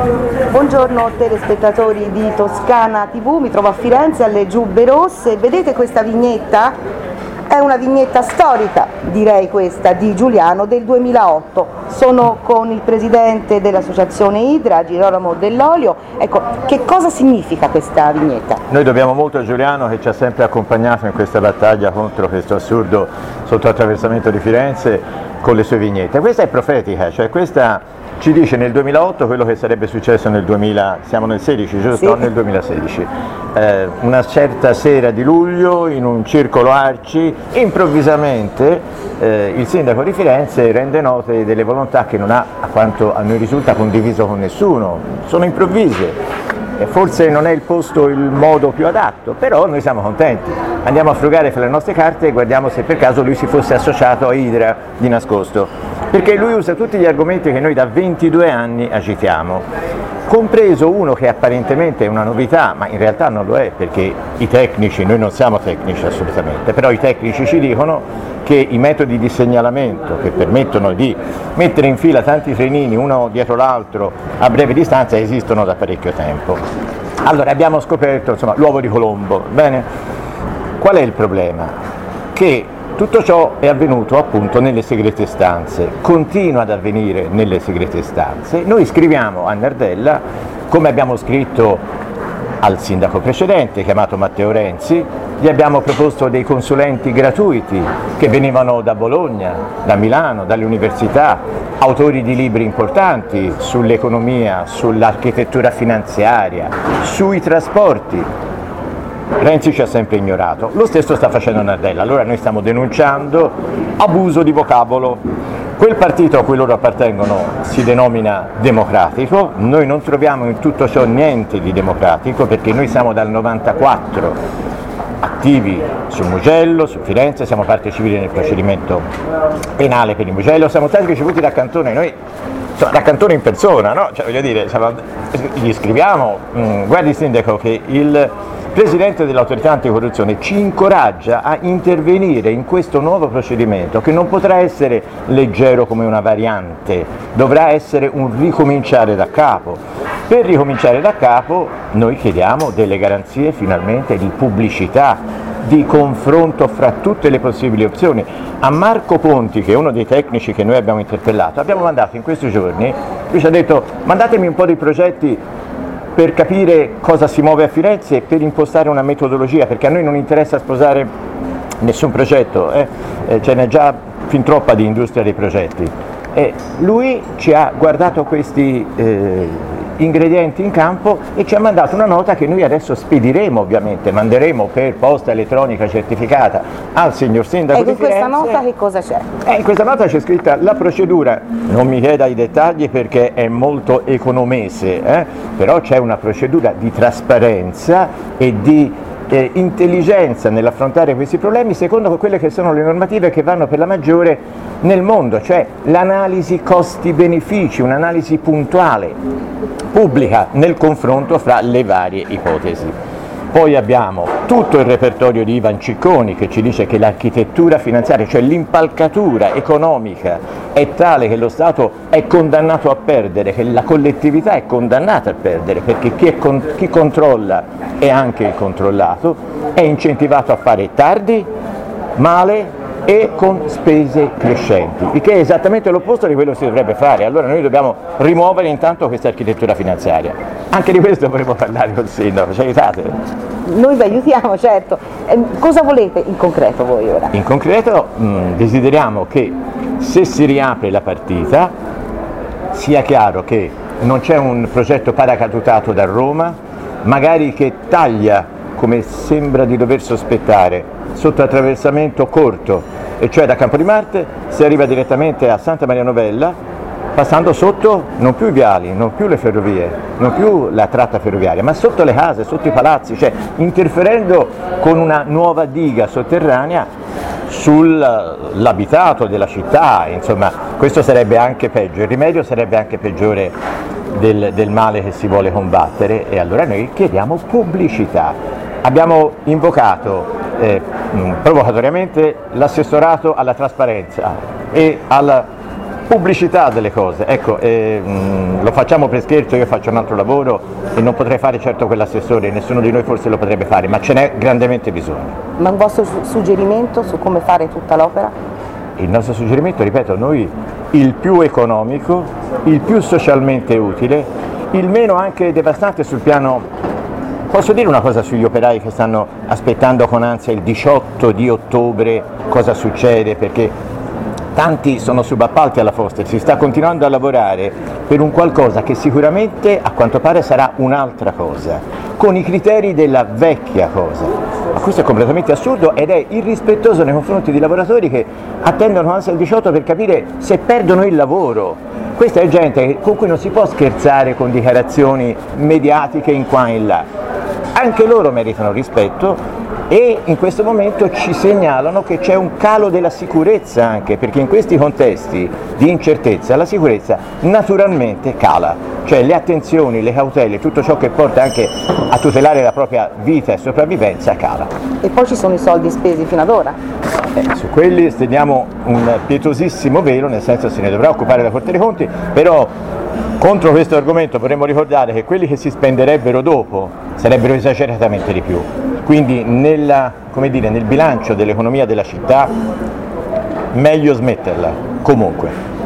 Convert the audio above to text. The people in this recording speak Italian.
Buongiorno telespettatori di Toscana TV, mi trovo a Firenze alle Giubbe Rosse. Vedete questa vignetta? È una vignetta storica, direi questa, di Giuliano del 2008. Sono con il presidente dell'associazione Idra, Girolamo Dell'Olio. Ecco, che cosa significa questa vignetta? Noi dobbiamo molto a Giuliano che ci ha sempre accompagnato in questa battaglia contro questo assurdo sottoattraversamento di Firenze con le sue vignette. Questa è profetica, cioè questa ci dice nel 2008 quello che sarebbe successo nel 2000, siamo nel 16, giusto? Sì. No, nel 2016. Una certa sera di luglio, in un circolo Arci, improvvisamente il sindaco di Firenze rende note delle volontà che non ha, a quanto a noi risulta, condiviso con nessuno. Sono improvvise. Forse non è il posto, il modo più adatto, però noi siamo contenti. Andiamo a frugare fra le nostre carte e guardiamo se per caso lui si fosse associato a Idra di nascosto, perché lui usa tutti gli argomenti che noi da 22 anni agitiamo, compreso uno che apparentemente è una novità, ma in realtà non lo è, perché i tecnici, noi non siamo tecnici assolutamente, però i tecnici ci dicono che i metodi di segnalamento che permettono di mettere in fila tanti trenini uno dietro l'altro a breve distanza esistono da parecchio tempo. Allora abbiamo scoperto, insomma, l'uovo di Colombo, bene? Qual è il problema? Che tutto ciò è avvenuto appunto nelle segrete stanze, continua ad avvenire nelle segrete stanze. Noi scriviamo a Nardella, come abbiamo scritto al sindaco precedente, chiamato Matteo Renzi, gli abbiamo proposto dei consulenti gratuiti che venivano da Bologna, da Milano, dalle università, autori di libri importanti sull'economia, sull'architettura finanziaria, sui trasporti. Renzi ci ha sempre ignorato, lo stesso sta facendo Nardella, allora noi stiamo denunciando abuso di vocabolo. Quel partito a cui loro appartengono si denomina democratico, noi non troviamo in tutto ciò niente di democratico perché noi siamo dal 94 attivi sul Mugello, su Firenze, siamo parte civile nel procedimento penale per il Mugello, siamo stati ricevuti da Cantone, noi da Cantone in persona, no? Cioè, voglio dire, gli scriviamo, guardi sindaco che il Presidente dell'autorità anticorruzione ci incoraggia a intervenire in questo nuovo procedimento che non potrà essere leggero come una variante, dovrà essere un ricominciare da capo. Per ricominciare da capo noi chiediamo delle garanzie finalmente di pubblicità, di confronto fra tutte le possibili opzioni. A Marco Ponti, che è uno dei tecnici che noi abbiamo interpellato, abbiamo mandato in questi giorni, lui ci ha detto mandatemi un po' di progetti per capire cosa si muove a Firenze e per impostare una metodologia, perché a noi non interessa sposare nessun progetto, ce n'è già fin troppa di industria dei progetti. Lui ci ha guardato questi ingredienti in campo e ci ha mandato una nota che noi adesso spediremo, ovviamente, manderemo per posta elettronica certificata al signor sindaco di Firenze. E in questa nota che cosa c'è? In questa nota c'è scritta la procedura, non mi chieda i dettagli perché è molto economese, però c'è una procedura di trasparenza e di intelligenza nell'affrontare questi problemi secondo quelle che sono le normative che vanno per la maggiore nel mondo, cioè l'analisi costi-benefici, un'analisi puntuale, pubblica nel confronto fra le varie ipotesi. Poi abbiamo tutto il repertorio di Ivan Cicconi che ci dice che l'architettura finanziaria, cioè l'impalcatura economica, è tale che lo Stato è condannato a perdere, che la collettività è condannata a perdere, perché chi controlla è anche il controllato, è incentivato a fare tardi, male e con spese crescenti, il che è esattamente l'opposto di quello che si dovrebbe fare. Allora noi dobbiamo rimuovere intanto questa architettura finanziaria. Anche di questo vorremmo parlare col sindaco, ci aiutate? Noi vi aiutiamo, certo. Cosa volete in concreto voi ora? In concreto desideriamo che se si riapre la partita sia chiaro che non c'è un progetto paracadutato da Roma, magari che taglia, come sembra di dover sospettare, sotto attraversamento corto, e cioè da Campo di Marte si arriva direttamente a Santa Maria Novella, passando sotto non più i viali, non più le ferrovie, non più la tratta ferroviaria, ma sotto le case, sotto i palazzi, cioè interferendo con una nuova diga sotterranea sull'abitato della città. Insomma, questo sarebbe anche peggio, il rimedio sarebbe anche peggiore del male che si vuole combattere, e allora noi chiediamo pubblicità. Abbiamo invocato provocatoriamente l'assessorato alla trasparenza e alla pubblicità delle cose. Ecco, lo facciamo per scherzo, io faccio un altro lavoro e non potrei fare certo quell'assessore, nessuno di noi forse lo potrebbe fare, ma ce n'è grandemente bisogno. Ma un vostro suggerimento su come fare tutta l'opera? Il nostro suggerimento, ripeto, noi il più economico, il più socialmente utile, il meno anche devastante sul piano. Posso dire una cosa sugli operai che stanno aspettando con ansia il 18 di ottobre cosa succede, perché tanti sono subappalti alla Foster, si sta continuando a lavorare per un qualcosa che sicuramente a quanto pare sarà un'altra cosa, con i criteri della vecchia cosa. Ma questo è completamente assurdo ed è irrispettoso nei confronti di lavoratori che attendono ansia il 18 per capire se perdono il lavoro. Questa è gente con cui non si può scherzare con dichiarazioni mediatiche in qua e in là. Anche loro meritano rispetto e in questo momento ci segnalano che c'è un calo della sicurezza anche, perché in questi contesti di incertezza la sicurezza naturalmente cala, cioè le attenzioni, le cautele, tutto ciò che porta anche a tutelare la propria vita e sopravvivenza cala. E poi ci sono i soldi spesi fino ad ora? Su quelli stendiamo un pietosissimo velo, nel senso se ne dovrà occupare la Corte dei Conti, però contro questo argomento vorremmo ricordare che quelli che si spenderebbero dopo sarebbero esageratamente di più. Quindi nel bilancio dell'economia della città meglio smetterla, comunque.